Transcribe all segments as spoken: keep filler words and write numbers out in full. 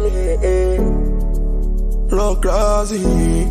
Look crazy.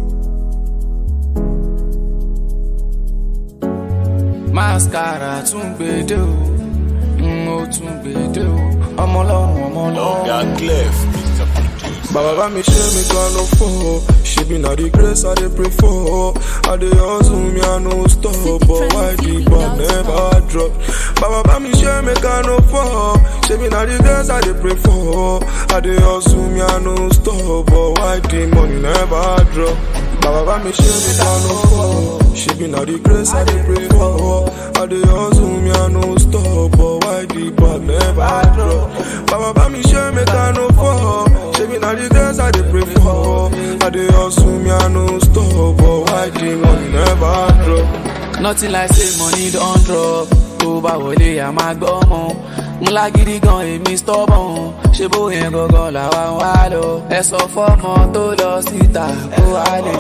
Mascara tún gbèdé o, mo tún gbèdé o, ọmọ Ọlọ́run ọmọ Ọlọ́run. Oga Clef, Mister Producer. Baba bá mi ṣe mi kan no fall. She be na the grace I dey pray for. I dey hustle me I no stop, but why the ball never drop? Baba bá mi ṣe mi kan no fall. She be na the grace I dey pray for. I dey hustle me I no stop, but why the money never drop? Baba bá mi ṣe mi kan no fall. She be na the grace I dey pray for. I dey hustle me I no stop, but why the ball never drop? Baba bá mi ṣe mi kan no fall. She be na the grace I dey pray for. I dey hustle me I no stop, but why the money never drop? Nothing like say money don't drop. Tó bá wọlé a máa gbọ́ mọ́. Múlá gidi gan èmi stubborn. Ṣé bóyá gangan làwa ń wá lọ? Ẹ sọ fọ́mọ tó lọ síta kó wá lè.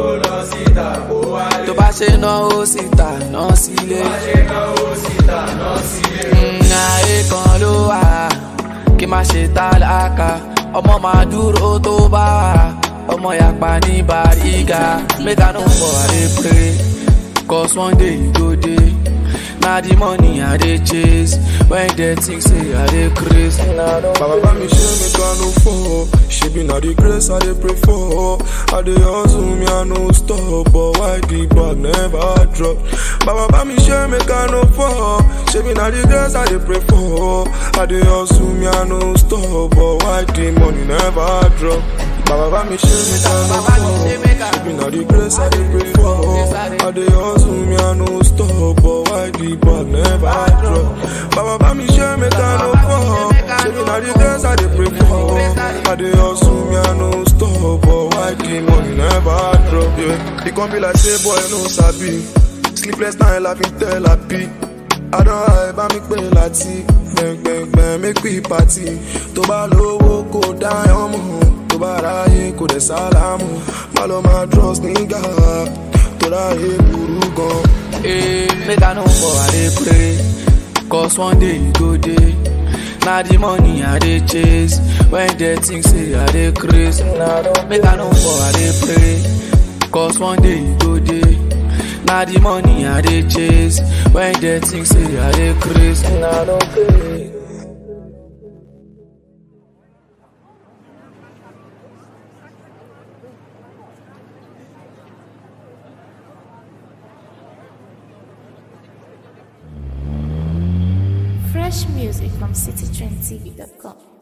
Tó bá ṣe náwó síta náà sílé. Ayé kan ló wà kí má ṣe tálákà. Ọmọ máa dúró tó bá wà. Ọmọ yàpá ní Bariga. Make I no for I dey pray. Cause one day you go dey. Now the money I dey chase. When they think say I dey craze. Baba bá mi ṣe mi kan no fall. She be na the grace I dey pray for. I dey hustle me I no stop, but why the ball never drop? Baba bá mi ṣe mi kan no fall. She be na the grace I dey pray for. I dey hustle me I no stop, but why the money never drop? Baba bá mi ṣe mi kan no fall. She be na the grace I dey pray for. I dey hustle me I no stop, but why the ball never drop? Baba bá mi ṣe mi kan no fall. She be na the grace I dey pray for. I dey hustle me I no stop, but why the money never drop? Yeah, it gon be like say boy no sabi. Sleepless night laughing tell happy. I don't hide bá mi pé láti. Bang bang bang make we party. Tó bá lówó kó dá ọmọ. Tó bá ráyè kó dẹ̀ sálámù. Má lọ máa trust nígà. Tó ráyè burú gan. Hey, make I no for I dey pray. Cause one day you go dey. Now the money I dey chase. When they think say I dey craze. Make I no for I dey pray. Cause one day you go dey. Now the money I dey chase. When they think say I dey craze. Fresh music from city trend t v dot com.